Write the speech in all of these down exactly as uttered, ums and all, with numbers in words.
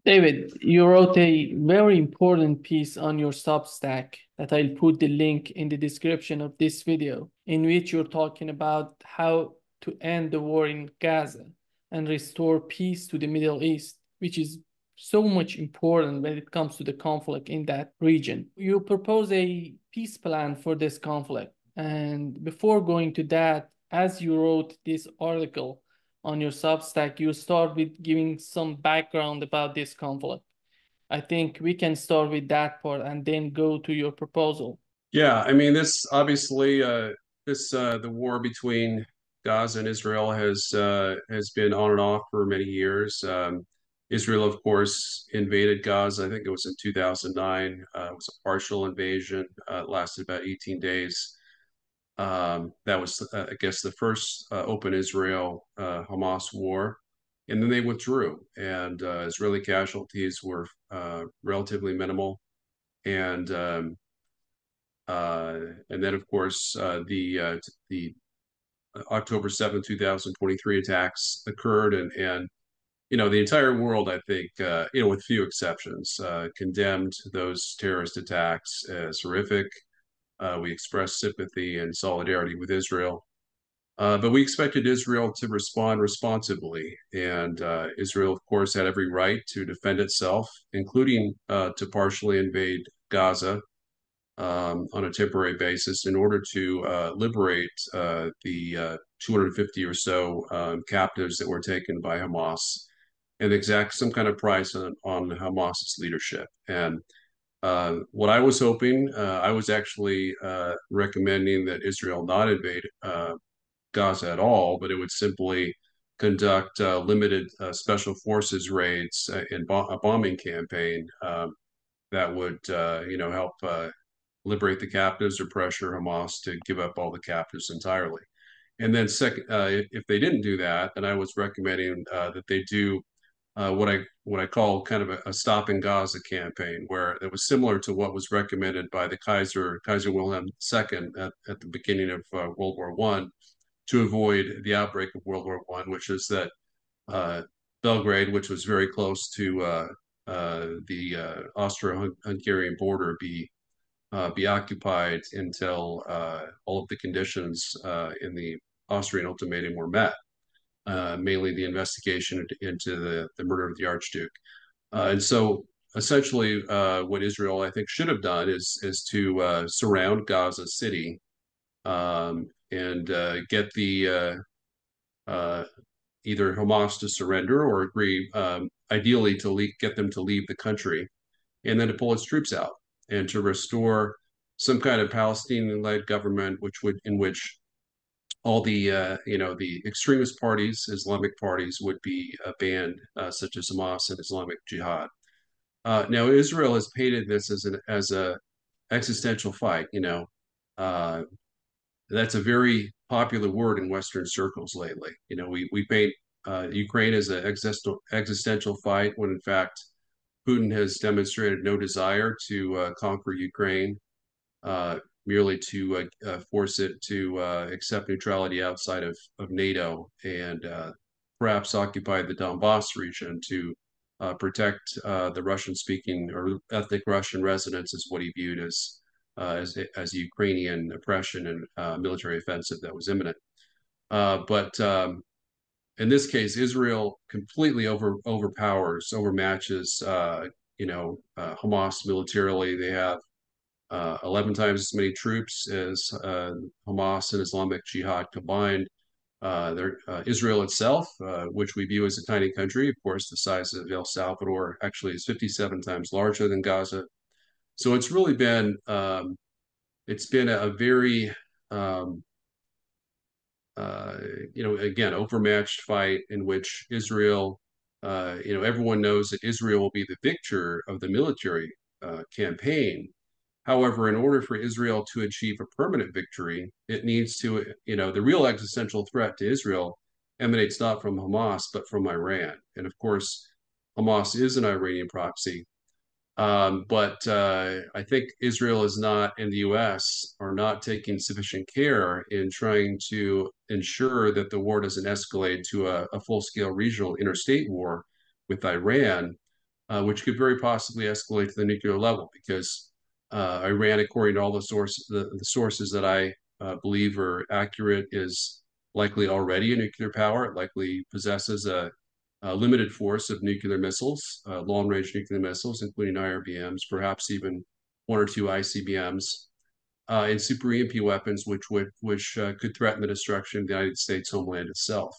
David, you wrote a very important piece on your Substack that I'll put the link in the description of this video, in which you're talking about how to end the war in Gaza and restore peace to the Middle East, which is so much important when it comes to the conflict in that region. You propose a peace plan for this conflict. And before going to that, as you wrote this article, on your Substack, you start with giving some background about this conflict. I think we can start with that part and then go to your proposal. Yeah, I mean, this obviously, uh, this uh, the war between Gaza and Israel has uh, has been on and off for many years. Um, Israel, of course, invaded Gaza. I think it was in two thousand nine. Uh, it was a partial invasion. Uh, it lasted about eighteen days. Um, that was, uh, I guess, the first uh, open Israel uh, Hamas war, and then they withdrew, and uh, Israeli casualties were uh, relatively minimal, and um, uh, and then, of course, uh, the uh, the October seventh, two thousand twenty-three attacks occurred, and and you know the entire world, I think, uh, you know, with few exceptions, uh, condemned those terrorist attacks as horrific. Uh, we expressed sympathy and solidarity with Israel, uh, but we expected Israel to respond responsibly, and uh, Israel, of course, had every right to defend itself, including uh, to partially invade Gaza um, on a temporary basis in order to uh, liberate uh, the uh, two hundred fifty or so um, captives that were taken by Hamas and exact some kind of price on, on Hamas's leadership. And uh, what I was hoping, uh, I was actually uh, recommending that Israel not invade uh, Gaza at all, but it would simply conduct uh, limited uh, special forces raids uh, in bo- a bombing campaign um, that would, uh, you know, help uh, liberate the captives or pressure Hamas to give up all the captives entirely. And then second, uh, if they didn't do that, then I was recommending uh, that they do uh, what I what I call kind of a, a stop in Gaza campaign, where it was similar to what was recommended by the Kaiser Kaiser Wilhelm the Second at, at the beginning of uh, World War One to avoid the outbreak of World War One, which is that uh, Belgrade, which was very close to uh, uh, the uh, Austro-Hungarian border, be uh, be occupied until uh, all of the conditions uh, in the Austrian ultimatum were met, uh, mainly the investigation into the, the murder of the Archduke. Uh, and so essentially uh, what Israel, I think, should have done is, is to uh, surround Gaza City um, and uh, get the uh, uh, either Hamas to surrender or agree, um, ideally, to le- get them to leave the country and then to pull its troops out and to restore some kind of Palestinian-led government, which would in which all the uh, you know the extremist parties, Islamic parties, would be uh, banned, uh, such as Hamas and Islamic Jihad. Uh, now, Israel has painted this as an as a existential fight. You know, uh, that's a very popular word in Western circles lately. You know, we we paint uh, Ukraine as an existential existential fight when in fact Putin has demonstrated no desire to uh, conquer Ukraine, uh, merely to uh, uh, force it to uh, accept neutrality outside of, of NATO and uh, perhaps occupy the Donbass region to uh, protect uh, the Russian-speaking or ethnic Russian residents, is what he viewed as uh, as, as Ukrainian oppression and uh, military offensive that was imminent. Uh, but um, in this case, Israel completely over overpowers, overmatches, uh, you know, uh, Hamas militarily. They have uh, eleven times as many troops as uh, Hamas and Islamic Jihad combined. Uh, uh, Israel itself, uh, which we view as a tiny country, of course, the size of El Salvador, actually is fifty-seven times larger than Gaza. So it's really been um, it's been a, a very um, uh, you know, again, overmatched fight in which Israel, uh, you know, everyone knows that Israel will be the victor of the military uh, campaign. However, in order for Israel to achieve a permanent victory, it needs to, you know, the real existential threat to Israel emanates not from Hamas, but from Iran. And of course, Hamas is an Iranian proxy. Um, but uh, I think Israel is not, and the U S are not taking sufficient care in trying to ensure that the war doesn't escalate to a, a full-scale regional interstate war with Iran. uh, which could very possibly escalate to the nuclear level because uh, Iran, according to all the sources, the, the sources that I uh, believe are accurate, is likely already a nuclear power. It likely possesses a, a limited force of nuclear missiles, uh, long-range nuclear missiles, including I R B Ms, perhaps even one or two I C B Ms, uh, and super E M P weapons, which would which uh, could threaten the destruction of the United States homeland itself.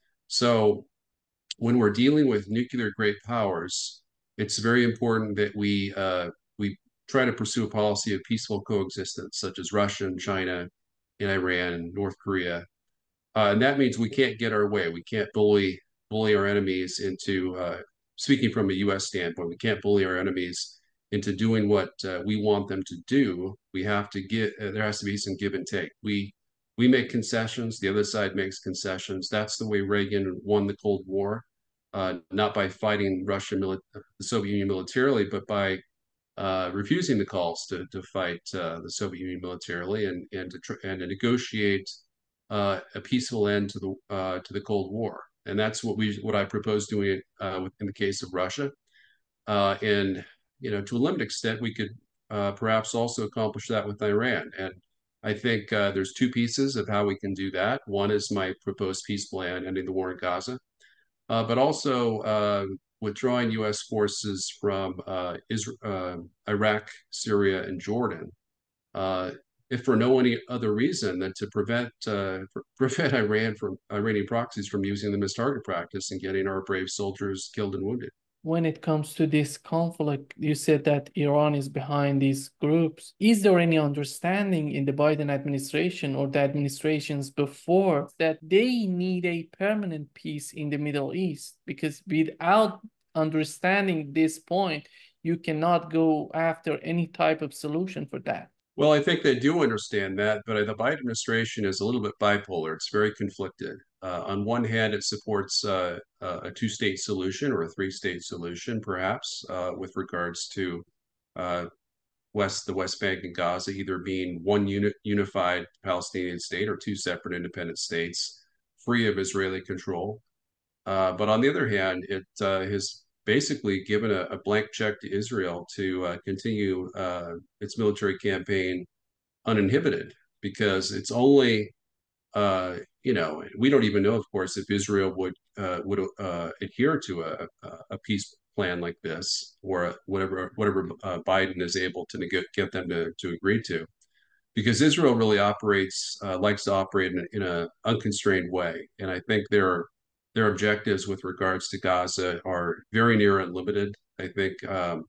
So when we're dealing with nuclear great powers, it's very important that we uh, we try to pursue a policy of peaceful coexistence, such as Russia and China and Iran and North Korea. Uh, and that means we can't get our way. We can't bully bully our enemies into uh, speaking from a U S standpoint. We can't bully our enemies into doing what uh, we want them to do. We have to get. Uh, there has to be some give and take. We we make concessions. The other side makes concessions. That's the way Reagan won the Cold War, uh, not by fighting Russia, mili- the Soviet Union militarily, but by uh, refusing the calls to to fight uh, the Soviet Union militarily and and to tr- and to negotiate uh, a peaceful end to the uh, to the Cold War. And that's what we what I propose doing uh, in the case of Russia. Uh, and you know, to a limited extent, we could uh, perhaps also accomplish that with Iran. And I think uh, there's two pieces of how we can do that. One is my proposed peace plan ending the war in Gaza, uh, but also uh, withdrawing U S forces from uh, Israel, uh, Iraq, Syria, and Jordan, uh, if for no any other reason than to prevent uh, prevent Iran from Iranian proxies from using them as target practice and getting our brave soldiers killed and wounded. When it comes to this conflict, you said that Iran is behind these groups. Is there any understanding in the Biden administration or the administrations before that they need a permanent peace in the Middle East? Because without understanding this point, you cannot go after any type of solution for that. Well, I think they do understand that, but the Biden administration is a little bit bipolar. It's very conflicted. Uh, on one hand, it supports uh, a two-state solution or a three-state solution, perhaps, uh, with regards to uh, West, the West Bank and Gaza, either being one unit, unified Palestinian state or two separate independent states, free of Israeli control. Uh, but on the other hand, it uh, has basically given a, a blank check to Israel to uh, continue uh, its military campaign uninhibited, because it's only, uh, you know, we don't even know, of course, if Israel would uh, would uh, adhere to a, a peace plan like this, or whatever whatever uh, Biden is able to get, get them to, to agree to, because Israel really operates uh, likes to operate in, in a unconstrained way, and I think their their objectives with regards to Gaza are very near unlimited. I think um,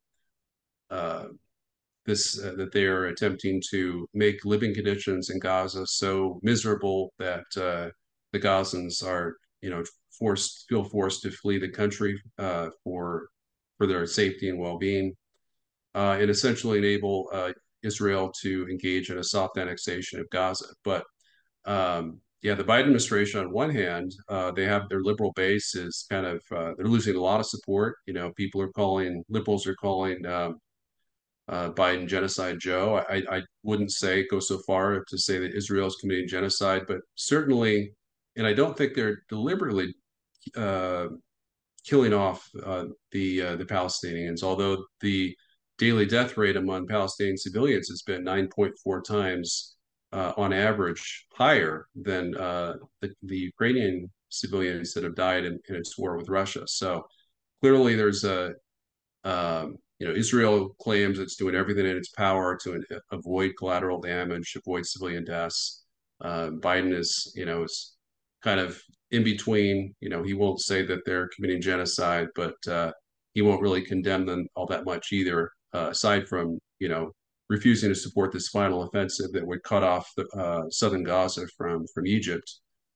uh, this uh, that they are attempting to make living conditions in Gaza so miserable that uh, the Gazans are, you know, forced feel forced to flee the country uh, for for their safety and well-being, uh, and essentially enable uh, Israel to engage in a soft annexation of Gaza. But um, yeah, the Biden administration, on one hand, uh, they have their liberal base is kind of uh, they're losing a lot of support. You know, people are calling liberals are calling um, uh, Biden genocide Joe. I, I wouldn't say go so far to say that Israel is committing genocide, but certainly, and I don't think they're deliberately uh, killing off uh, the uh, the Palestinians, although the daily death rate among Palestinian civilians has been nine point four times uh, on average higher than uh, the, the Ukrainian civilians that have died in, in its war with Russia. So clearly, there's a um, you know, Israel claims it's doing everything in its power to avoid collateral damage, avoid civilian deaths. Uh, Biden is, you know, is kind of in between. You know, he won't say that they're committing genocide, but uh, he won't really condemn them all that much either, uh, aside from, you know, refusing to support this final offensive that would cut off the uh, southern Gaza from from Egypt,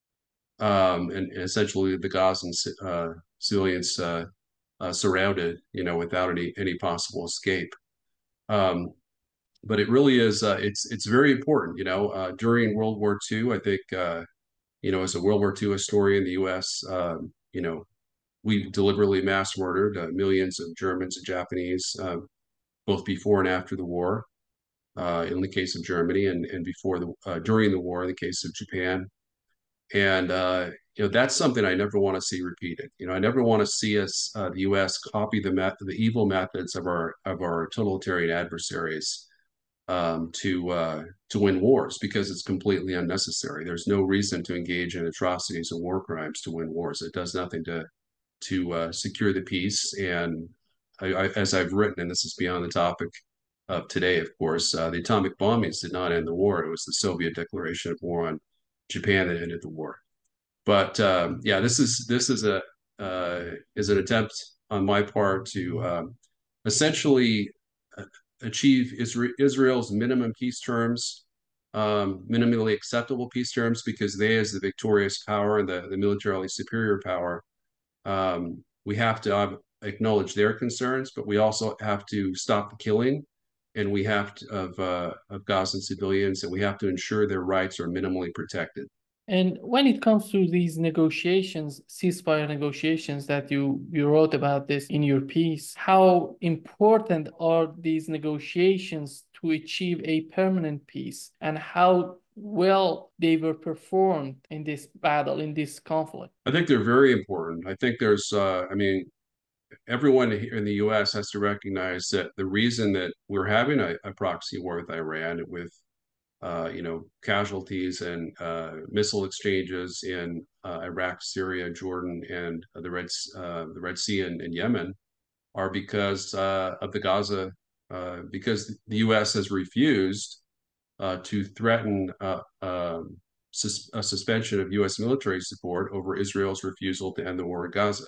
um, and, and essentially the Gazan uh, civilians uh, uh, surrounded, you know, without any any possible escape. Um, but it really is. Uh, it's it's very important. You know, uh, during World War Two, I think, uh, you know, as a World War Two historian in the U S, um, you know, we deliberately mass murdered uh, millions of Germans and Japanese, uh, both before and after the war. Uh, in the case of Germany, and and before the uh, during the war, in the case of Japan. And uh, you know, that's something I never want to see repeated. You know, I never want to see us, uh, the U S, copy the met the evil methods of our of our totalitarian adversaries um, to uh, to win wars, because it's completely unnecessary. There's no reason to engage in atrocities and war crimes to win wars. It does nothing to to uh, secure the peace. And I, I, as I've written, and this is beyond the topic of today, of course, uh, the atomic bombings did not end the war. It was the Soviet declaration of war on Japan that ended the war. But um, yeah, this is this is a uh, is an attempt on my part to um, essentially uh, achieve Isra Israel's minimum peace terms, um, minimally acceptable peace terms, because they, as the victorious power and the, the militarily superior power, um, we have to uh, acknowledge their concerns, but we also have to stop the killing, and we have to, of uh, of Gazan civilians, and we have to ensure their rights are minimally protected. And when it comes to these negotiations, ceasefire negotiations that you, you wrote about this in your piece, how important are these negotiations to achieve a permanent peace, and how well they were performed in this battle, in this conflict? I think they're very important. I think there's, uh, I mean, everyone here in the U S has to recognize that the reason that we're having a, a proxy war with Iran, with uh, you know, casualties and uh, missile exchanges in uh, Iraq, Syria, Jordan, and the Red uh, the Red Sea and, and Yemen, are because uh, of the Gaza, uh, because the U S has refused uh, to threaten uh, um, sus a suspension of U S military support over Israel's refusal to end the war in Gaza,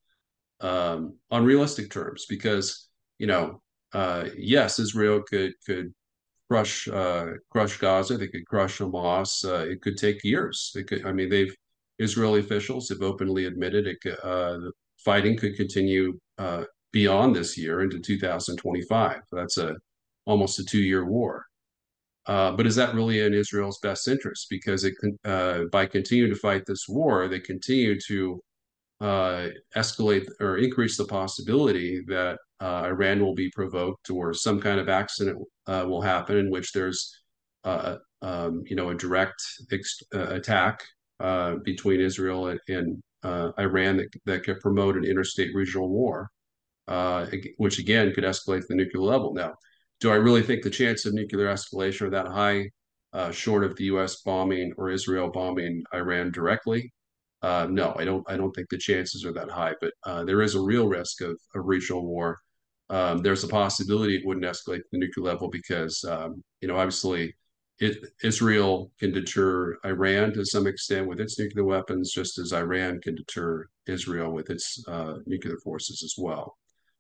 um, on realistic terms. Because, you know, uh, yes, Israel could could crush uh, crush Gaza. They could crush Hamas. Uh, it could take years. It could. I mean, they've Israeli officials have openly admitted it. Could, uh, the fighting could continue uh, beyond this year into two thousand twenty-five. That's a almost a two-year war. Uh, but is that really in Israel's best interest? Because it uh, by continuing to fight this war, they continue to uh, escalate or increase the possibility that uh, Iran will be provoked, or some kind of accident uh, will happen in which there's, uh, um, you know, a direct uh, attack uh, between Israel and, and uh, Iran that, that could promote an interstate regional war, uh, which again could escalate to the nuclear level. Now, do I really think the chance of nuclear escalation are that high, uh, short of the U S bombing or Israel bombing Iran directly? Uh, no, I don't. I don't think the chances are that high. But uh, there is a real risk of a regional war. Um, there's a possibility it wouldn't escalate to the nuclear level because, um, you know, obviously, it, Israel can deter Iran to some extent with its nuclear weapons, just as Iran can deter Israel with its uh, nuclear forces as well.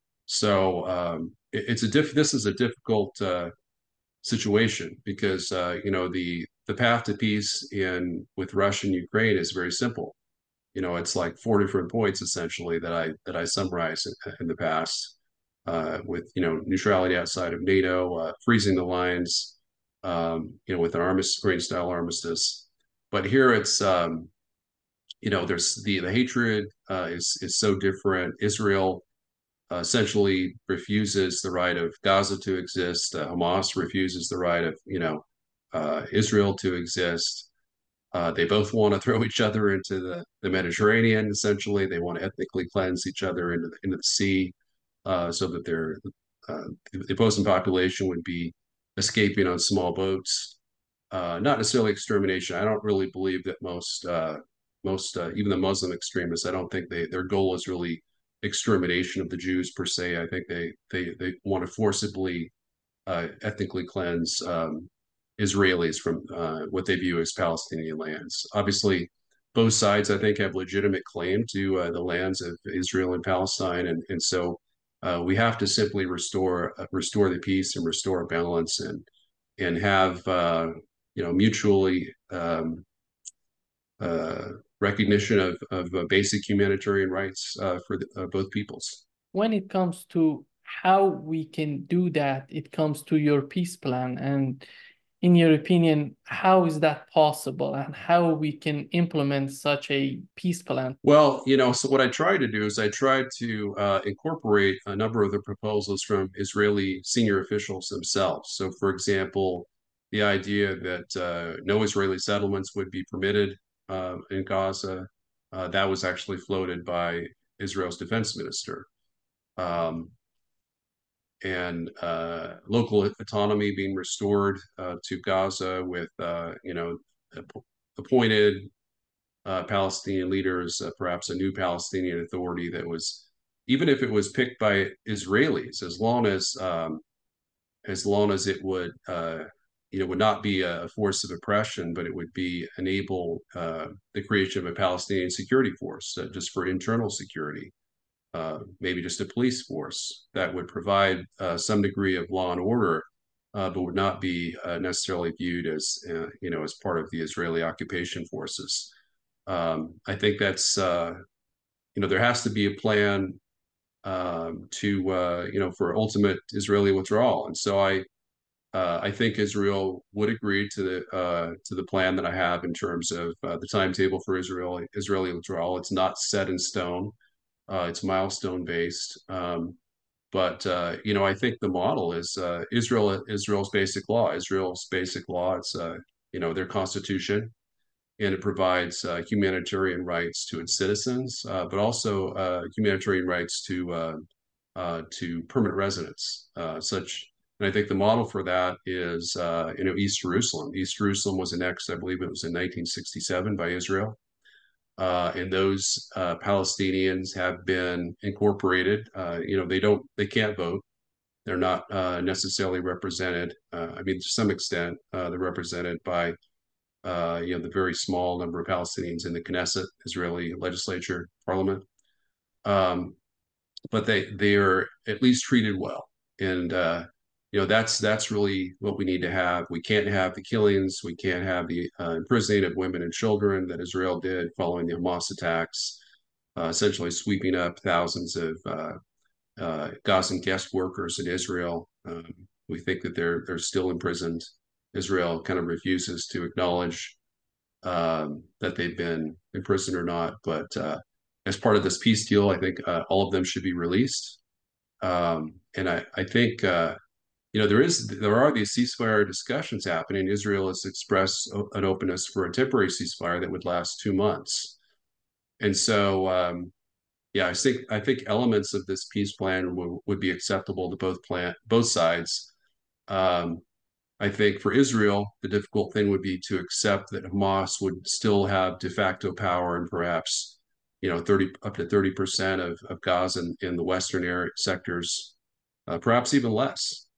So um, it, it's a diff. This is a difficult uh, situation because uh, you know the the path to peace in with Russia and Ukraine is very simple. You know, it's like four different points essentially that I that I summarized in, in the past, uh, with, you know, neutrality outside of NATO, uh, freezing the lines, um, you know, with an armistice, Ukraine style armistice. But here it's, um, you know, there's the the hatred uh, is is so different. Israel uh, essentially refuses the right of Gaza to exist. Uh, Hamas refuses the right of, you know, uh, Israel to exist. Uh, they both want to throw each other into the, the Mediterranean. Essentially, they want to ethnically cleanse each other into the, into the sea, uh, so that their uh, the opposing population would be escaping on small boats. Uh, not necessarily extermination. I don't really believe that most uh, most uh, even the Muslim extremists. I don't think they their goal is really extermination of the Jews per se. I think they they they want to forcibly uh, ethnically cleanse um, Israelis from uh, what they view as Palestinian lands. Obviously, both sides, I think, have legitimate claim to uh, the lands of Israel and Palestine, and and so uh, we have to simply restore uh, restore the peace and restore balance, and and have uh, you know, mutually um, uh, recognition of of uh, basic humanitarian rights uh, for the, uh, both peoples. When it comes to how we can do that, it comes to your peace plan. And in your opinion, how is that possible, and how we can implement such a peace plan? Well, you know, so what I tried to do is I tried to uh, incorporate a number of the proposals from Israeli senior officials themselves. So, for example, the idea that uh, no Israeli settlements would be permitted uh, in Gaza, Uh, that was actually floated by Israel's defense minister. Um, and uh, local autonomy being restored uh, to Gaza with, uh, you know, appointed uh, Palestinian leaders, uh, perhaps a new Palestinian authority that was, even if it was picked by Israelis, as long as um, as long as it would, uh, you know, would not be a force of oppression, but it would be enable uh, the creation of a Palestinian security force uh, just for internal security. Uh, maybe just a police force that would provide uh, some degree of law and order, uh, but would not be uh, necessarily viewed as, uh, you know, as part of the Israeli occupation forces. Um, I think that's, uh, you know, there has to be a plan um, to, uh, you know, for ultimate Israeli withdrawal. And so I, uh, I think Israel would agree to the uh, to the plan that I have in terms of uh, the timetable for Israeli Israeli withdrawal. It's not set in stone. Uh, it's milestone based. Um, but uh, you know, I think the model is uh, Israel. Israel's basic law. Israel's basic law. It's uh, you know, their constitution, and it provides uh, humanitarian rights to its citizens, uh, but also uh, humanitarian rights to uh, uh, to permanent residents. Uh, such, and I think the model for that is uh, you know, East Jerusalem. East Jerusalem was annexed, I believe it was in nineteen sixty-seven, by Israel. Uh, and those uh, Palestinians have been incorporated. Uh, you know, they don't, they can't vote. They're not uh, necessarily represented. Uh, I mean, to some extent, uh, they're represented by uh, you know, the very small number of Palestinians in the Knesset, Israeli legislature, parliament. Um, but they they are at least treated well, and uh, you know, that's that's really what we need to have. We can't have the killings. We can't have the uh, imprisoning of women and children that Israel did following the Hamas attacks, uh, essentially sweeping up thousands of uh, uh, Gazan guest workers in Israel. Um, we think that they're they're still imprisoned. Israel kind of refuses to acknowledge um, that they've been imprisoned or not. But uh, as part of this peace deal, I think uh, all of them should be released. Um, and I, I think uh, you know, there is there are these ceasefire discussions happening. Israel has expressed an openness for a temporary ceasefire that would last two months. And so, um, yeah, I think I think elements of this peace plan w- would be acceptable to both plan both sides. Um, I think for Israel, the difficult thing would be to accept that Hamas would still have de facto power and perhaps, you know, thirty up to thirty percent of, of Gaza in, in the Western area sectors, uh, perhaps even less.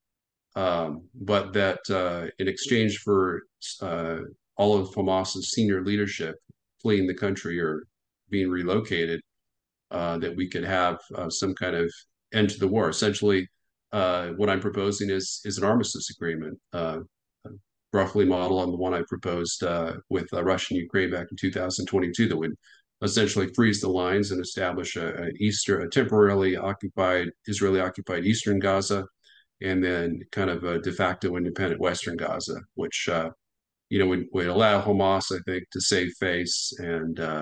Um, but that uh, in exchange for uh, all of Hamas's senior leadership fleeing the country or being relocated, uh, that we could have uh, some kind of end to the war. Essentially, uh, what I'm proposing is is an armistice agreement, uh, roughly model on the one I proposed uh, with uh, Russia and Ukraine back in two thousand twenty-two, that would essentially freeze the lines and establish a, a eastern, a temporarily occupied Israeli occupied eastern Gaza, and then kind of a de facto independent western Gaza, which uh, you know, would, would allow Hamas, I think, to save face and uh,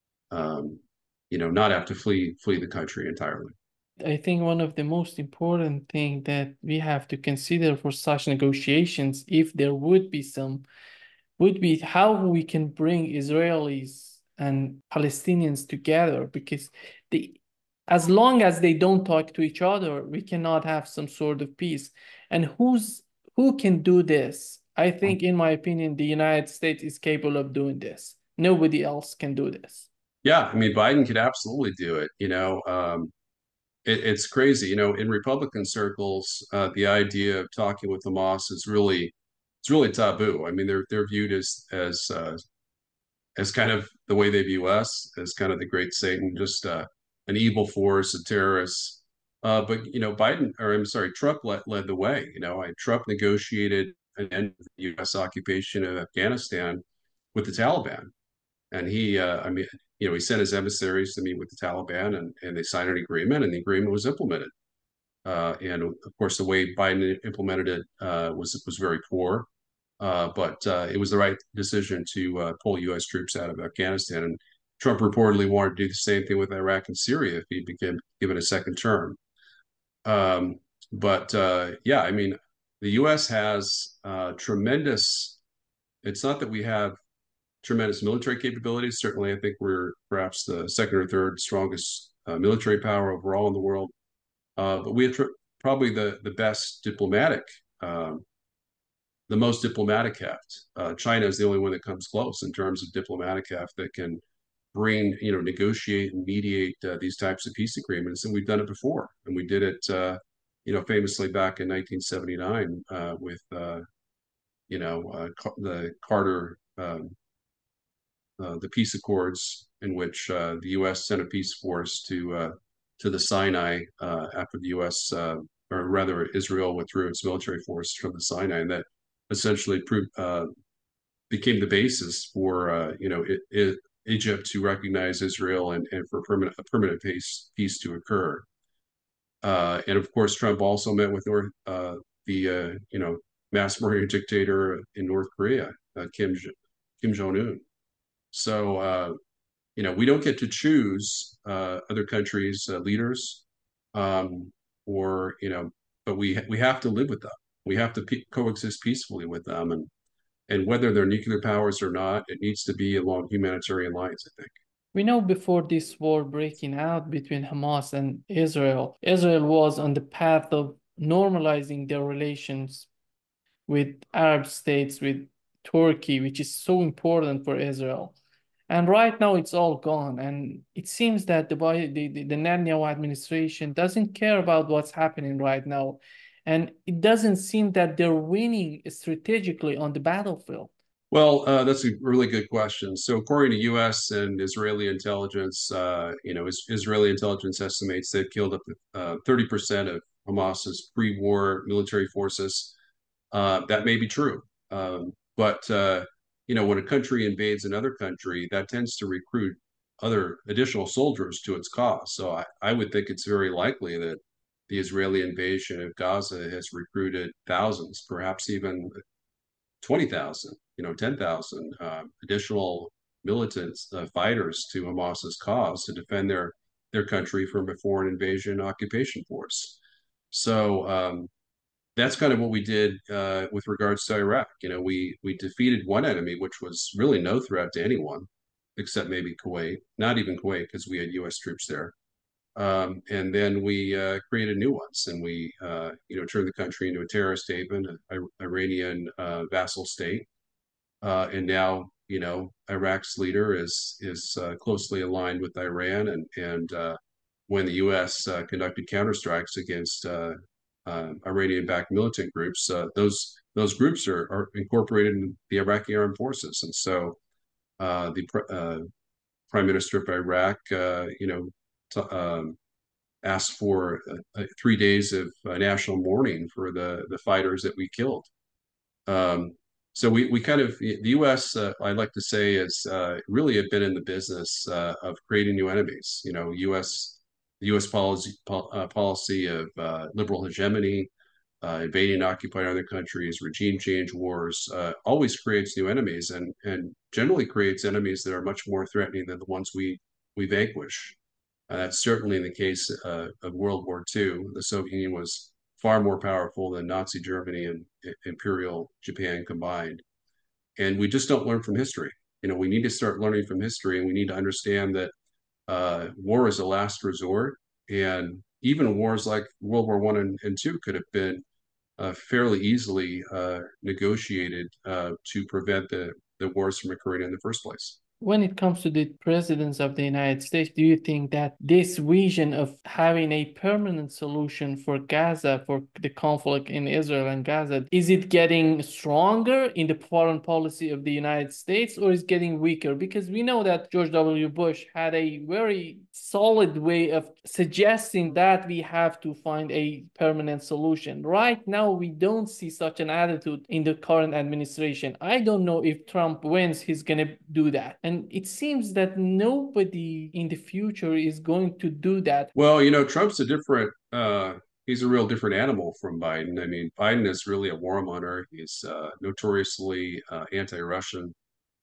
um, you know, not have to flee flee the country entirely. I think one of the most important thing that we have to consider for such negotiations, if there would be some, would be how we can bring Israelis and Palestinians together, because the as long as they don't talk to each other, we cannot have some sort of peace. And who's who can do this? I think, in my opinion, the United States is capable of doing this. Nobody else can do this. Yeah, I mean, Biden could absolutely do it. You know, um, it, it's crazy. You know, in Republican circles, uh, the idea of talking with Hamas is really, it's really taboo. I mean, they're they're viewed as as uh, as kind of the way they view us, as kind of the great Satan, just uh, an evil force, a terrorist. Uh, but you know, Biden, or I'm sorry, Trump led, led the way. You know, I, Trump negotiated an end to the U S occupation of Afghanistan with the Taliban, and he, uh, I mean, you know, he sent his emissaries to meet with the Taliban, and and they signed an agreement, and the agreement was implemented. Uh, and of course, the way Biden implemented it uh, was was very poor. Uh, but uh, it was the right decision to uh, pull U S troops out of Afghanistan. And Trump reportedly wanted to do the same thing with Iraq and Syria if he became given a second term. Um, but uh, yeah, I mean, the U S has uh, tremendous. It's not that we have tremendous military capabilities. Certainly, I think we're perhaps the second or third strongest uh, military power overall in the world. Uh, but we have tr- probably the the best diplomatic, um, the most diplomatic heft. Uh, China is the only one that comes close in terms of diplomatic heft that can bring, you know, negotiate and mediate uh, these types of peace agreements, and we've done it before, and we did it, uh, you know, famously back in nineteen seventy-nine uh, with, uh, you know, uh, the Carter, um, uh, the peace accords, in which uh, the U S sent a peace force to uh, to the Sinai uh, after the U S uh, or rather Israel withdrew its military force from the Sinai, and that essentially proved uh, became the basis for uh, you know it, it, Egypt to recognize Israel and, and for permanent a permanent peace peace to occur. Uh, and of course, Trump also met with North uh, the uh, you know mass murdering dictator in North Korea, uh, Kim Kim Jong Un. So uh, you know we don't get to choose uh, other countries' uh, leaders, um, or you know, but we we have to live with them. We have to pe- coexist peacefully with them, and and whether they're nuclear powers or not, it needs to be along humanitarian lines, I think. We know before this war breaking out between Hamas and Israel, Israel was on the path of normalizing their relations with Arab states, with Turkey, which is so important for Israel. And right now it's all gone. And it seems that the, the, the Netanyahu administration doesn't care about what's happening right now. And it doesn't seem that they're winning strategically on the battlefield. Well, uh, that's a really good question. So, according to U S and Israeli intelligence, uh, you know, is, Israeli intelligence estimates they've killed up to uh, thirty percent of Hamas's pre-war military forces. Uh, that may be true, um, but uh, you know, when a country invades another country, that tends to recruit other additional soldiers to its cause. So, I, I would think it's very likely that the Israeli invasion of Gaza has recruited thousands, perhaps even twenty thousand, you know, ten thousand uh, additional militants, uh, fighters to Hamas's cause to defend their their country from a foreign invasion occupation force. So um, that's kind of what we did uh, with regards to Iraq. You know, we we defeated one enemy, which was really no threat to anyone, except maybe Kuwait. Not even Kuwait, because we had U S troops there. Um, and then we uh, created new ones, and we, uh, you know, turned the country into a terrorist haven, an Iranian uh, vassal state. Uh, and now, you know, Iraq's leader is is uh, closely aligned with Iran, and and uh, when the U S uh, conducted counterstrikes against uh, uh, Iranian-backed militant groups, uh, those those groups are, are incorporated in the Iraqi armed forces, and so uh, the uh, Prime Minister of Iraq, uh, you know, t- um, asked for uh, uh, three days of uh, national mourning for the the fighters that we killed. Um, so we we kind of the U S uh, I like to say is uh, really have been in the business uh, of creating new enemies. You know, U S the U S policy pol uh, policy of uh, liberal hegemony, uh, invading, occupying other countries, regime change wars, uh, always creates new enemies, and and generally creates enemies that are much more threatening than the ones we we vanquish. Uh, that's certainly the case uh, of World War Two. The Soviet Union was far more powerful than Nazi Germany and Imperial Japan combined. And we just don't learn from history. You know, we need to start learning from history, and we need to understand that uh, war is a last resort. And even wars like World War One and, and Two could have been uh, fairly easily uh, negotiated uh, to prevent the, the wars from occurring in the first place. When it comes to the presidents of the United States, do you think that this vision of having a permanent solution for Gaza, for the conflict in Israel and Gaza, is it getting stronger in the foreign policy of the United States, or is it getting weaker? Because we know that George W. Bush had a very solid way of suggesting that we have to find a permanent solution. Right now, we don't see such an attitude in the current administration. I don't know if Trump wins, he's going to do that. And it seems that nobody in the future is going to do that. Well, you know, Trump's a different, uh, he's a real different animal from Biden. I mean, Biden is really a warmonger. He's uh, notoriously uh, anti-Russian.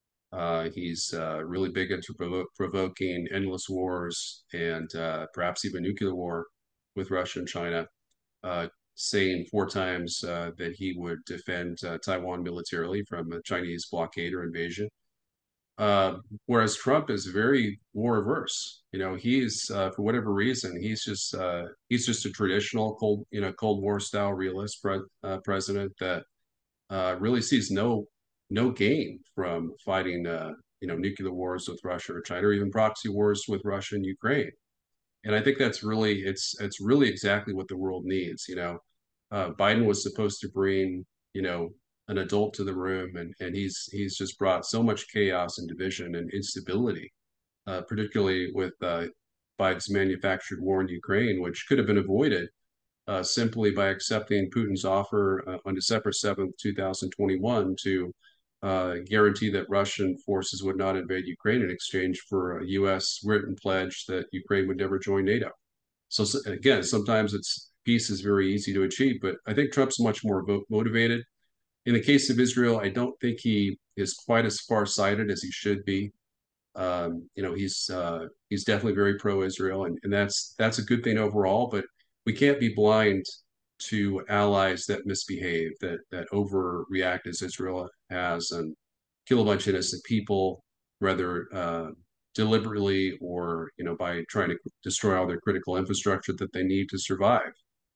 Uh, he's uh, really big into provo provoking endless wars and uh, perhaps even nuclear war with Russia and China, uh, saying four times uh, that he would defend uh, Taiwan militarily from a Chinese blockade or invasion. Uh, whereas Trump is very war averse. You know, he's uh, for whatever reason, he's just uh, he's just a traditional cold, you know, Cold War style realist pre uh, president that uh, really sees no no gain from fighting, uh, you know, nuclear wars with Russia or China, or even proxy wars with Russia and Ukraine. And I think that's really it's it's really exactly what the world needs. You know, uh, Biden was supposed to bring, you know, an adult to the room, and and he's he's just brought so much chaos and division and instability, uh, particularly with uh, Biden's manufactured war in Ukraine, which could have been avoided uh, simply by accepting Putin's offer uh, on December seventh, two thousand twenty-one, to uh, guarantee that Russian forces would not invade Ukraine in exchange for a U S written pledge that Ukraine would never join NATO. So, so again, sometimes it's peace is very easy to achieve, but I think Trump's much more motivated. In the case of Israel, I don't think he is quite as far-sighted as he should be. Um, you know, he's uh, he's definitely very pro-Israel, and, and that's that's a good thing overall. But we can't be blind to allies that misbehave, that that overreact as Israel has, and kill a bunch of innocent people, whether uh, deliberately or you know by trying to destroy all their critical infrastructure that they need to survive.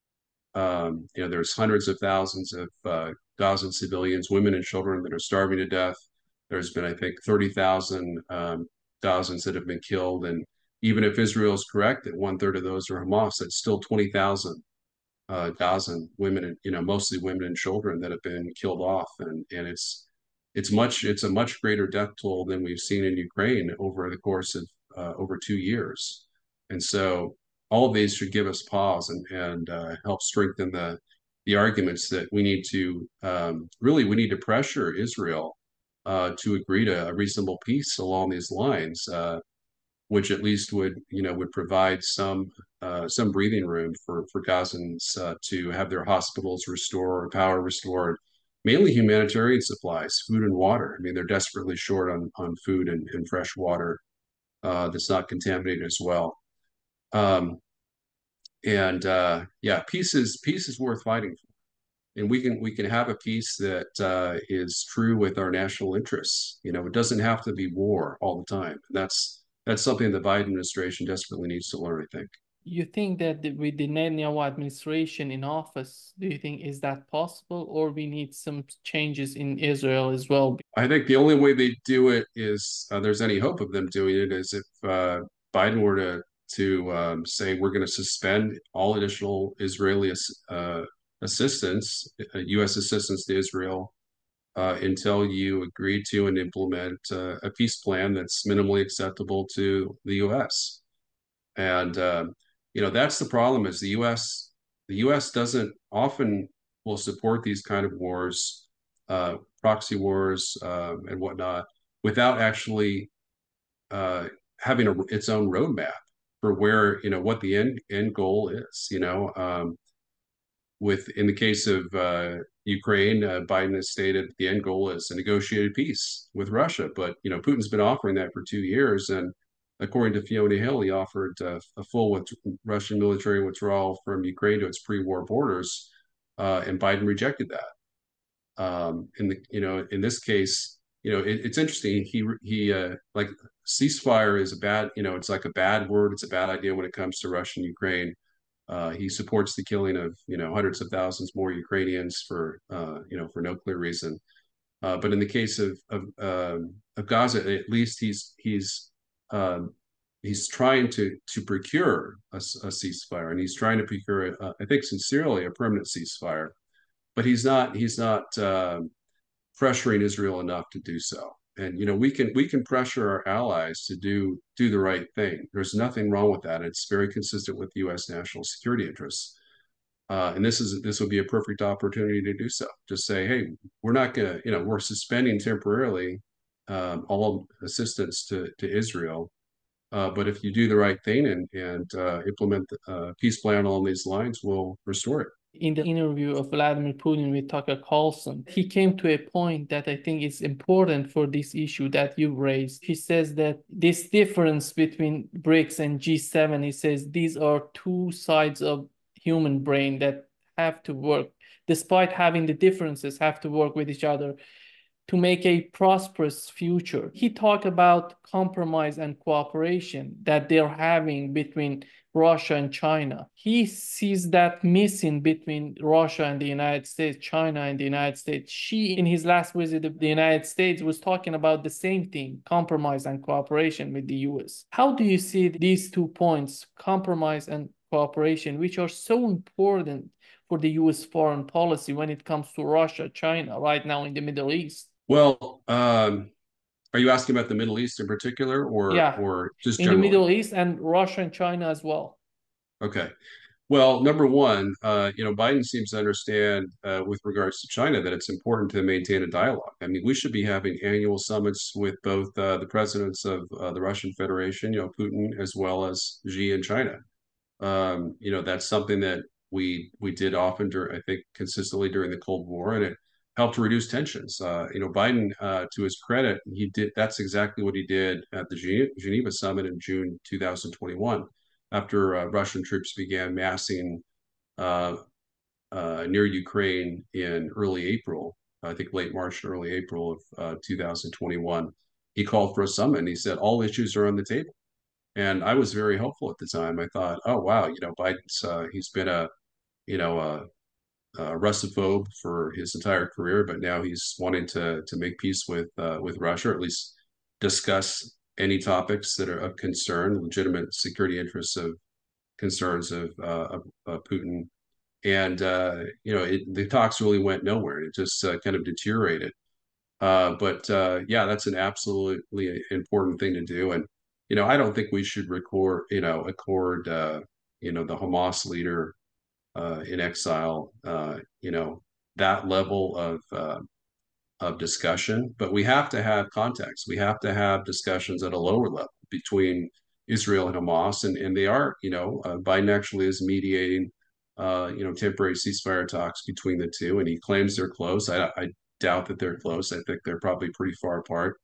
Um, you know, there's hundreds of thousands of uh, Gazan civilians, women and children that are starving to death. There's been, I think, thirty thousand um, Gazans that have been killed. And even if Israel is correct that one third of those are Hamas, that's still twenty thousand uh, Gazan women, and, you know, mostly women and children that have been killed off. And, and it's, it's much, it's a much greater death toll than we've seen in Ukraine over the course of uh, over two years. And so all of these should give us pause and, and uh, help strengthen the, the arguments that we need to, um, really, we need to pressure Israel uh, to agree to a reasonable peace along these lines, uh, which at least would, you know, would provide some uh, some breathing room for for Gazans uh, to have their hospitals restored, power restored, mainly humanitarian supplies, food and water. I mean, they're desperately short on on food and, and fresh water uh, that's not contaminated as well. Um, and uh, yeah, peace is peace is worth fighting for, and we can we can have a peace that uh, is true with our national interests. You know, it doesn't have to be war all the time. And that's that's something the Biden administration desperately needs to learn, I think. You think that the, with the Netanyahu administration in office, do you think is that possible, or we need some changes in Israel as well? I think the only way they do it is uh, there's any hope of them doing it is if uh, Biden were to to um, say we're going to suspend all additional Israeli uh, assistance, uh, U S assistance to Israel, uh, until you agree to and implement uh, a peace plan that's minimally acceptable to the U S. And um, you know that's the problem is the U S the U S doesn't often will support these kind of wars, uh, proxy wars um, and whatnot, without actually uh, having a, its own roadmap for where you know what the end end goal is. You know, um, with in the case of uh, Ukraine, uh, Biden has stated the end goal is a negotiated peace with Russia. But you know, Putin's been offering that for two years, and according to Fiona Hill, he offered uh, a full with Russian military withdrawal from Ukraine to its pre-war borders, uh, and Biden rejected that. Um, in the you know, in this case, you know, it, it's interesting. He he uh, like ceasefire is a bad you know, it's like a bad word. It's a bad idea when it comes to Russia and Ukraine. Uh, he supports the killing of you know hundreds of thousands more Ukrainians for uh, you know for no clear reason. Uh, but in the case of of, um, of Gaza, at least he's he's um, he's trying to to procure a, a ceasefire, and he's trying to procure, a, I think, sincerely, a permanent ceasefire. But he's not he's not um, pressuring Israel enough to do so. And you know we can we can pressure our allies to do do the right thing. There's nothing wrong with that. It's very consistent with U S national security interests. Uh, and this is this would be a perfect opportunity to do so. Just say, hey, we're not gonna, you know, we're suspending temporarily um, all assistance to to Israel. Uh, but if you do the right thing and and uh, implement a uh, peace plan along these lines, we'll restore it. In the interview of Vladimir Putin with Tucker Carlson, he came to a point that I think is important for this issue that you raised. He says that this difference between BRICS and G seven, he says these are two sides of human brain that have to work, despite having the differences, have to work with each other. to make a prosperous future. He talked about compromise and cooperation that they're having between Russia and China. He sees that missing between Russia and the United States, China and the United States. Xi, in his last visit to the United States, was talking about the same thing, compromise and cooperation with the U S. How do you see these two points, compromise and cooperation, which are so important for the U S foreign policy when it comes to Russia, China, right now in the Middle East? Well, um, are you asking about the Middle East in particular, or Yeah, or just in the generally? Middle East and Russia and China as well. Okay. Well, number one, uh, you know, Biden seems to understand uh, with regards to China that it's important to maintain a dialogue. I mean, we should be having annual summits with both uh, the presidents of uh, the Russian Federation, you know, Putin, as well as Xi in China. Um, you know, that's something that we we did often, during, I think, consistently during the Cold War, and it helped to reduce tensions. Uh, you know, Biden, uh, to his credit, he did. That's exactly what he did at the Geneva, Geneva summit in June two thousand twenty-one, after uh, Russian troops began massing uh, uh, near Ukraine in early April. I think late March, early April of uh, two thousand twenty-one. He called for a summit, and he said all issues are on the table. And I was very hopeful at the time. I thought, oh wow, you know, Biden's uh, he's been a you know a, a Russophobe for his entire career, but now he's wanting to to make peace with uh, with Russia, or at least discuss any topics that are of concern, legitimate security interests of concerns of uh, of, of Putin. And uh, you know, it, the talks really went nowhere. It just uh, kind of deteriorated. Uh, but uh, yeah, that's an absolutely important thing to do. And you know, I don't think we should record, you know, accord, uh, you know, the Hamas leader uh, in exile, uh, you know, that level of uh, of discussion. But we have to have context. We have to have discussions at a lower level between Israel and Hamas, and and they are, you know, uh, Biden actually is mediating, uh, you know, temporary ceasefire talks between the two, and he claims they're close. I, I doubt that they're close. I think they're probably pretty far apart.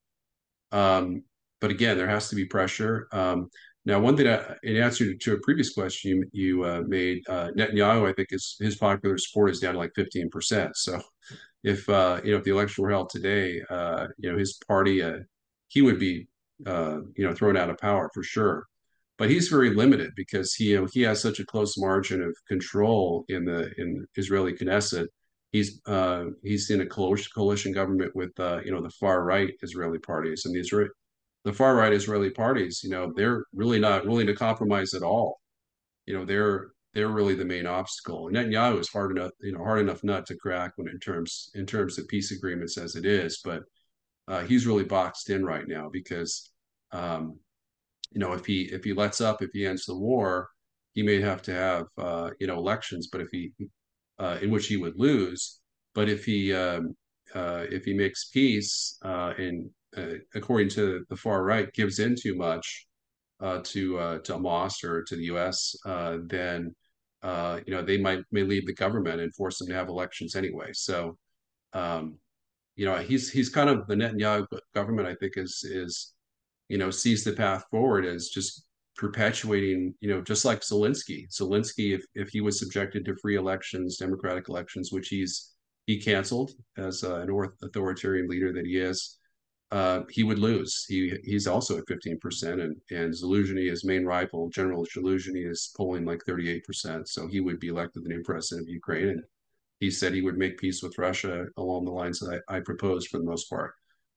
Um, but again, there has to be pressure. Um, now, one thing, I, in answer to, to a previous question you, you uh, made, uh, Netanyahu, I think is his popular support is down to like fifteen percent. So if uh, you know if the election were held today, uh, you know his party, uh, he would be uh, you know thrown out of power for sure. But he's very limited because he you know, he has such a close margin of control in the in Israeli Knesset. He's uh, he's in a coalition, coalition government with uh, you know the far right Israeli parties, and the Israel the far right Israeli parties, you know, they're really not willing to compromise at all. You know, they're they're really the main obstacle. And Netanyahu is hard enough, you know, hard enough nut to crack when in terms in terms of peace agreements as it is, but uh, he's really boxed in right now because um, you know if he if he lets up, if he ends the war, he may have to have uh, you know elections, but if he uh, in which he would lose, but if he um, uh, if he makes peace uh, and uh, according to the far right gives in too much uh, to uh, to Hamas or to the U S, uh, then uh, you know they might may leave the government and force them to have elections anyway. So um, you know he's he's kind of the Netanyahu government. I think is is you know sees the path forward as just perpetuating, you know, just like Zelensky. Zelensky, if if he was subjected to free elections, democratic elections, which he's he canceled as uh, an authoritarian leader that he is, uh, he would lose. He he's also at fifteen percent, and and Zelensky, his main rival, General Zelensky, is polling like thirty-eight percent. So he would be elected the new president of Ukraine, and he said he would make peace with Russia along the lines that I, I proposed for the most part.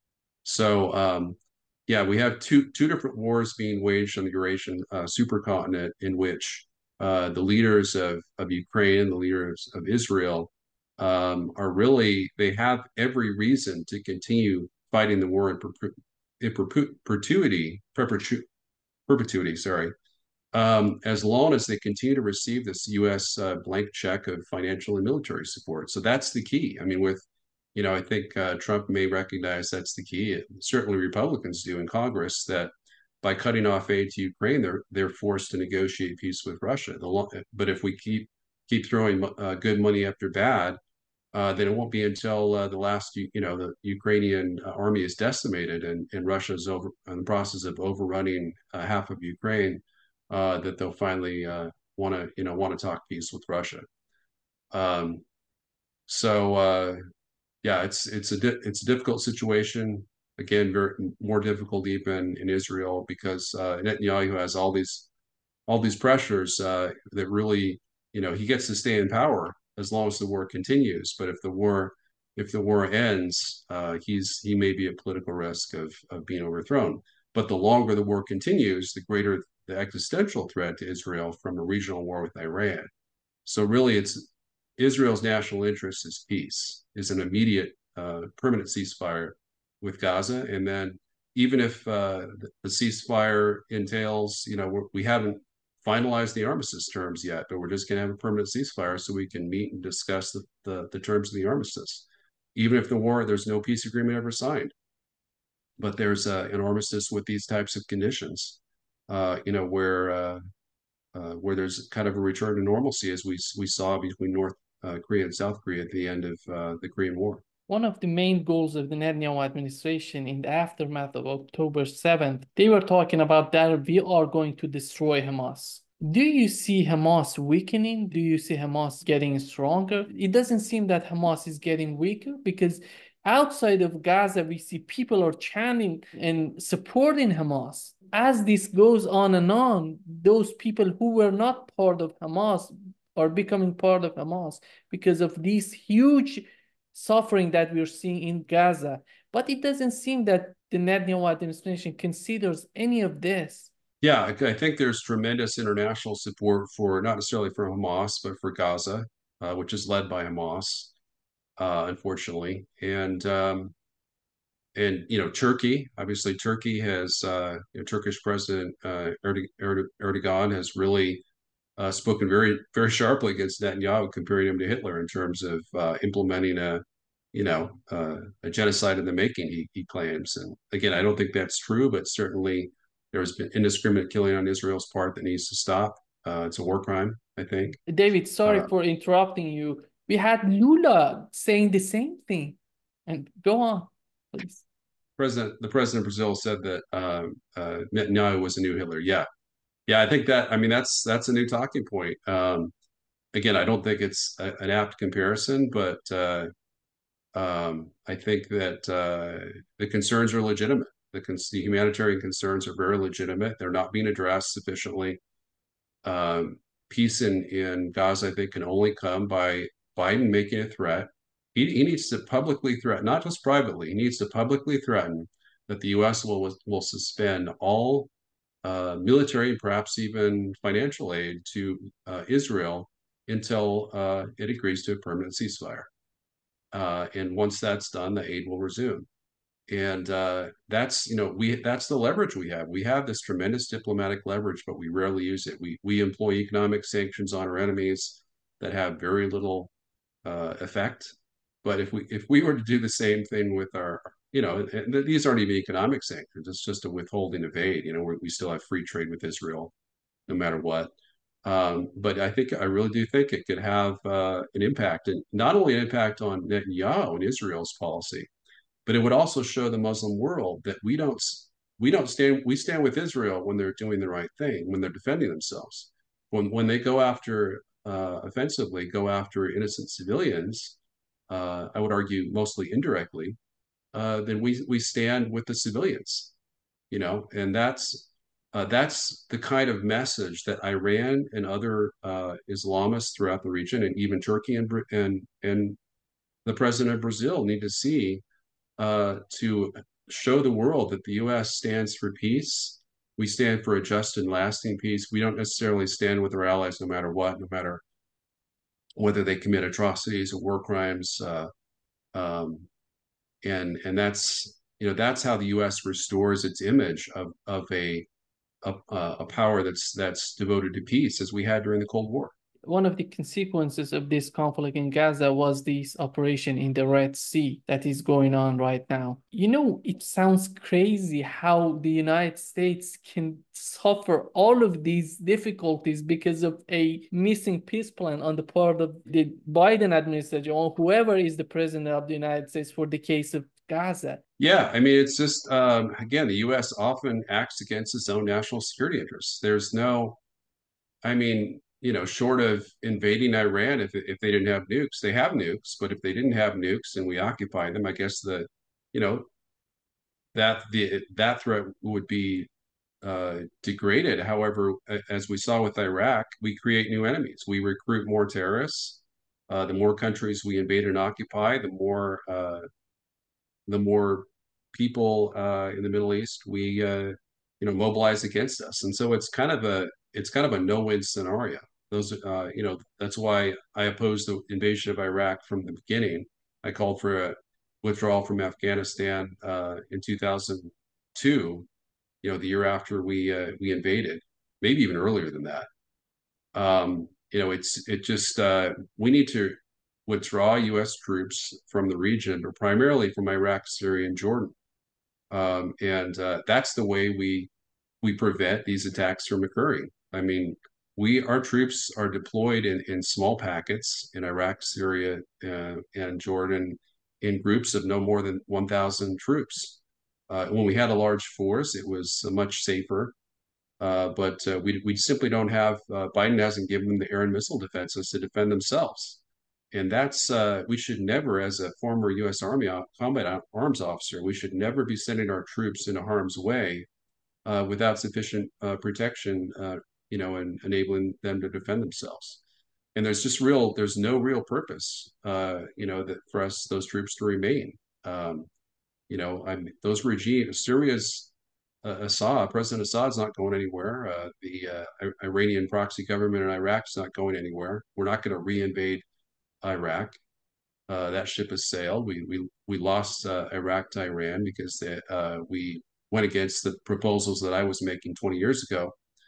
So um, yeah, we have two two different wars being waged on the Eurasian uh, supercontinent, in which uh, the leaders of of Ukraine and the leaders of Israel um, are really they have every reason to continue fighting the war in, per, in perpetuity, perpetu, perpetuity. Sorry, um, as long as they continue to receive this U S uh, blank check of financial and military support. So that's the key. I mean, with you know, I think uh, Trump may recognize that's the key. Certainly, Republicans do in Congress that by cutting off aid to Ukraine, they're they're forced to negotiate peace with Russia. The, but if we keep keep throwing uh, good money after bad, uh, then it won't be until uh, the last, you know, the Ukrainian uh, army is decimated and, and Russia is over in the process of overrunning uh, half of Ukraine uh, that they'll finally uh, want to, you know, want to talk peace with Russia. Um, so. Uh, yeah, it's it's a di- it's a difficult situation. Again, very more difficult even in Israel because uh, Netanyahu has all these all these pressures uh, that really, you know, he gets to stay in power as long as the war continues. But if the war if the war ends, uh, he's he may be at political risk of of being overthrown. But the longer the war continues, the greater the existential threat to Israel from a regional war with Iran. So really, it's Israel's national interest is peace, is an immediate, uh, permanent ceasefire with Gaza, and then even if uh, the, the ceasefire entails, you know, we're, we haven't finalized the armistice terms yet, but we're just going to have a permanent ceasefire so we can meet and discuss the, the, the terms of the armistice. Even if the war, there's no peace agreement ever signed, but there's uh, an armistice with these types of conditions, uh, you know, where uh, uh, where there's kind of a return to normalcy as we we saw between North uh, Korea and South Korea at the end of uh, the Korean War. One of the main goals of the Netanyahu administration in the aftermath of October seventh, they were talking about that we are going to destroy Hamas. Do you see Hamas weakening? Do you see Hamas getting stronger? It doesn't seem that Hamas is getting weaker because outside of Gaza, we see people are chanting and supporting Hamas. As this goes on and on, those people who were not part of Hamas are becoming part of Hamas because of these huge suffering that we're seeing in Gaza. But it doesn't seem that the Netanyahu administration considers any of this. Yeah, I, I think there's tremendous international support for not necessarily for Hamas, but for Gaza, uh, which is led by Hamas, uh, unfortunately, and um, and you know Turkey. Obviously, Turkey has uh, you know, Turkish President uh, Erdogan has really uh, spoken very very sharply against Netanyahu, comparing him to Hitler in terms of uh, implementing a you know uh, a genocide in the making. He he claims, and again, I don't think that's true, but certainly there's been indiscriminate killing on Israel's part that needs to stop. Uh, it's a war crime, I think. David, sorry Uh, for interrupting you. We had Lula saying the same thing. And go on, please. President, the president of Brazil said that um, uh, Netanyahu was a new Hitler. Yeah, yeah, I think that. I mean, that's that's a new talking point. Um, again, I don't think it's a, an apt comparison, but uh, um, I think that uh, the concerns are legitimate. The, cons- the humanitarian concerns are very legitimate. They're not being addressed sufficiently. Um, peace in, in Gaza, I think, can only come by Biden making a threat. He, he needs to publicly threaten, not just privately, he needs to publicly threaten that the U S will, will suspend all uh, military and perhaps even financial aid to uh, Israel until uh, it agrees to a permanent ceasefire. Uh, and once that's done, the aid will resume. And uh, that's you know we that's the leverage we have. We have this tremendous diplomatic leverage, but we rarely use it. We we employ economic sanctions on our enemies that have very little uh, effect. But if we if we were to do the same thing with our you know and these aren't even economic sanctions. It's just a withholding of aid. You know we we still have free trade with Israel no matter what. Um, but I think I really do think it could have uh, an impact, and not only an impact on Netanyahu and Israel's policy, but it would also show the Muslim world that we don't we don't stand we stand with Israel when they're doing the right thing, when they're defending themselves. When when they go after uh, offensively, go after innocent civilians, uh, I would argue mostly indirectly, uh, then we we stand with the civilians, you know, and that's uh, that's the kind of message that Iran and other uh, Islamists throughout the region, and even Turkey and and and the president of Brazil need to see uh, to show the world that the U S stands for peace. We stand for a just and lasting peace. We don't necessarily stand with our allies no matter what, no matter whether they commit atrocities or war crimes. Uh, um, and and that's you know that's how the U S restores its image of of a a, a power that's that's devoted to peace, as we had during the Cold War. One of the consequences of this conflict in Gaza was this operation in the Red Sea that is going on right now. You know, it sounds crazy how the United States can suffer all of these difficulties because of a missing peace plan on the part of the Biden administration or whoever is the president of the United States for the case of Gaza. Yeah, I mean, it's just um, again, the U S often acts against its own national security interests. There's no, I mean, you know, short of invading Iran, if if they didn't have nukes, they have nukes, but if they didn't have nukes and we occupy them, I guess the, you know, that the that threat would be uh, degraded. However, as we saw with Iraq, we create new enemies. We recruit more terrorists. Uh, the more countries we invade and occupy, the more uh, the more people uh, in the Middle East we uh, you know mobilize against us. And so it's kind of a it's kind of a no-win scenario. Those uh, you know that's why I opposed the invasion of Iraq from the beginning. I called for a withdrawal from Afghanistan uh, in two thousand two. You know, the year after we uh, we invaded, maybe even earlier than that. Um, you know, it's it just uh, we need to withdraw U S troops from the region, but primarily from Iraq, Syria, and Jordan. Um, and uh, that's the way we we prevent these attacks from occurring. I mean, we our troops are deployed in, in small packets in Iraq, Syria, uh, and Jordan in groups of no more than one thousand troops. Uh, when we had a large force, it was uh, much safer. Uh, but uh, we we simply don't have. Uh, Biden hasn't given them the air and missile defenses to defend themselves, and that's uh, we should never, as a former U S. Army combat arms officer, we should never be sending our troops into harm's way uh, without sufficient uh, protection, uh, you know, and enabling them to defend themselves. And there's just real, there's no real purpose, uh, you know, that for us those troops to remain. Um, you know, I mean, those regimes, Syria's uh, Assad, President Assad's not going anywhere. Uh, the uh, Iranian proxy government in Iraq's not going anywhere. We're not going to re-invade Iraq. Uh, that ship has sailed. We we we lost uh, Iraq to Iran because they, uh, we went against the proposals that I was making twenty years ago,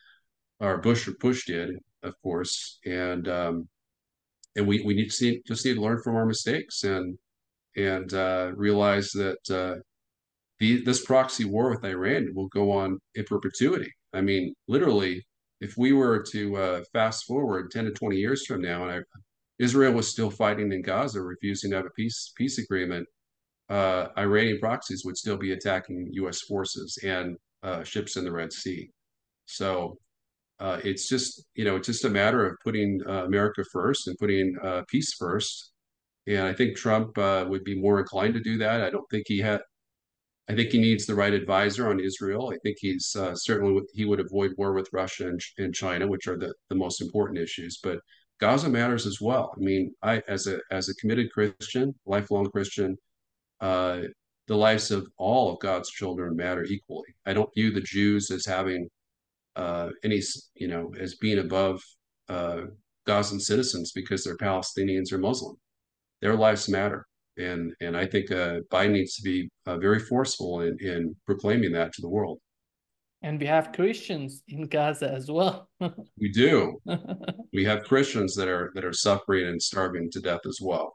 or Bush Bush did, of course, and um, and we we need to see, just need to learn from our mistakes and and uh, realize that uh, the this proxy war with Iran will go on in perpetuity. I mean, literally, if we were to uh, fast forward ten to twenty years from now, and I, Israel was still fighting in Gaza, refusing to have a peace peace agreement, uh, Iranian proxies would still be attacking U S forces and uh, ships in the Red Sea. So uh, it's just, you know, it's just a matter of putting uh, America first and putting uh, peace first. And I think Trump uh, would be more inclined to do that. I don't think he had. I think he needs the right advisor on Israel. I think he's uh, certainly he would avoid war with Russia and, and China, which are the, the most important issues. But Gaza matters as well. I mean, I as a as a committed Christian, lifelong Christian, uh, the lives of all of God's children matter equally. I don't view the Jews as having uh, any, you know, as being above uh, Gazan citizens because they're Palestinians or Muslim. Their lives matter, and and I think uh, Biden needs to be uh, very forceful in, in proclaiming that to the world. And we have Christians in Gaza as well. We do. We have Christians that are that are suffering and starving to death as well.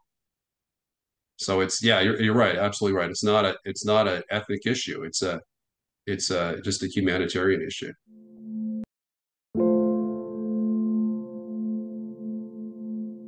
So it's yeah, you're you're right, absolutely right. It's not a it's not an ethnic issue. It's a it's a just a humanitarian issue.